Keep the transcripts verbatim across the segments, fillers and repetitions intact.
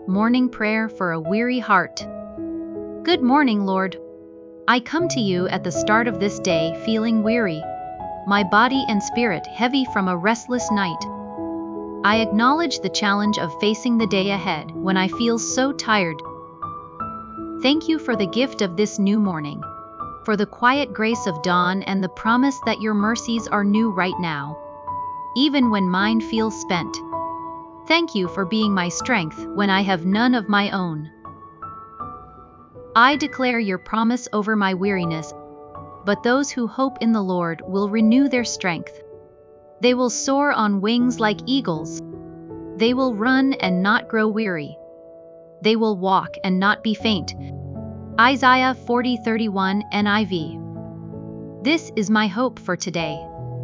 Morning Prayer for a Weary Heart. Good morning, Lord. I come to you at the start of this day feeling weary, my body and spirit heavy from a restless night. I acknowledge the challenge of facing the day ahead when I feel so tired. Thank you for the gift of this new morning, for the quiet grace of dawn and the promise that your mercies are new right now, even when mine feels spent. Thank you for being my strength when I have none of my own. I declare your promise over my weariness, but those who hope in the Lord will renew their strength. They will soar on wings like eagles. They will run and not grow weary. They will walk and not be faint. Isaiah forty thirty-one N I V. This is my hope for today.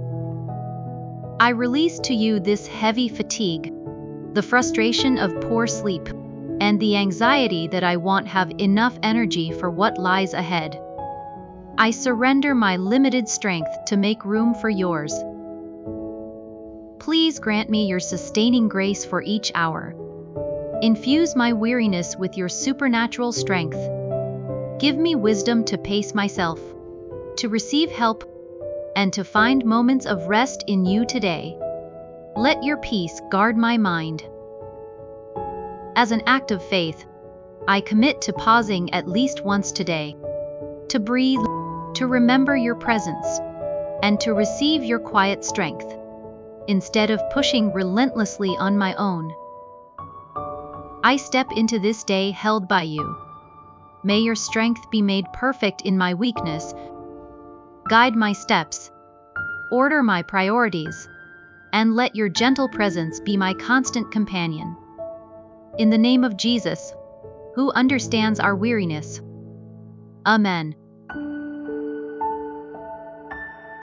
I release to you this heavy fatigue, the frustration of poor sleep, and the anxiety that I won't have enough energy for what lies ahead. I surrender my limited strength to make room for yours. Please grant me your sustaining grace for each hour. Infuse my weariness with your supernatural strength. Give me wisdom to pace myself, to receive help, and to find moments of rest in you today. Let your peace guard my mind. As an act of faith, I commit to pausing at least once today, to breathe, to remember your presence, and to receive your quiet strength, instead of pushing relentlessly on my own. I step into this day held by you. May your strength be made perfect in my weakness. Guide my steps, order my priorities, and let your gentle presence be my constant companion. In the name of Jesus, who understands our weariness. Amen.